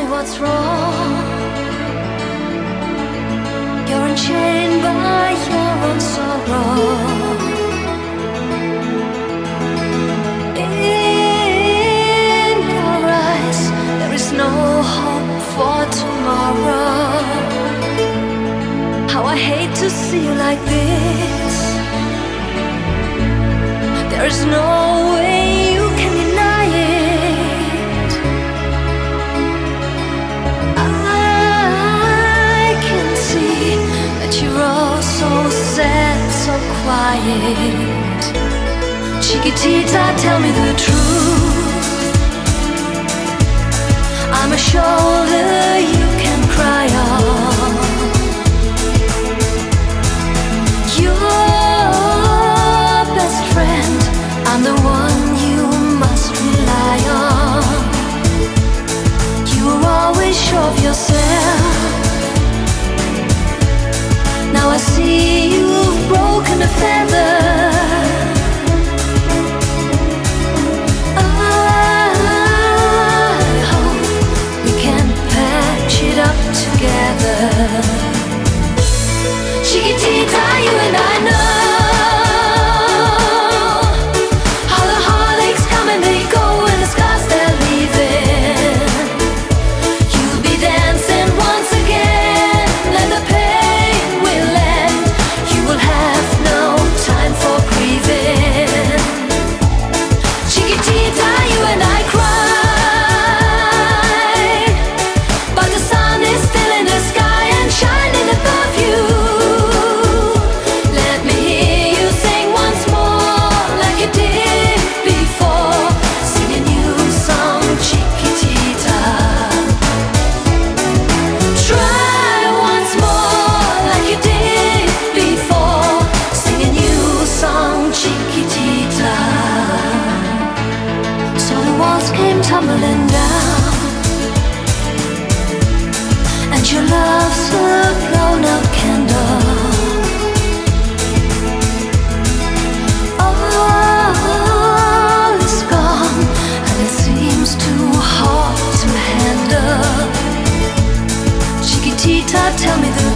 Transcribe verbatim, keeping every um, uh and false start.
me what's wrong. You're unchained by your own sorrow. In your eyes, there is no hope for tomorrow. How I hate to see you like this. There is no way you can deny it. I can see that you're all so sad, so quiet. Chiquitita, tell me the truth. I'm a shoulder you can cry on. Your best friend, I'm the one you must rely on. You were always sure of yourself. Now I see you've broken a feather. I hope we can patch it up together. Chiquitita, you and I know tumbling down, and your love's a blown out candle. All is gone, and it seems too hard to handle. Chiquitita, tell me the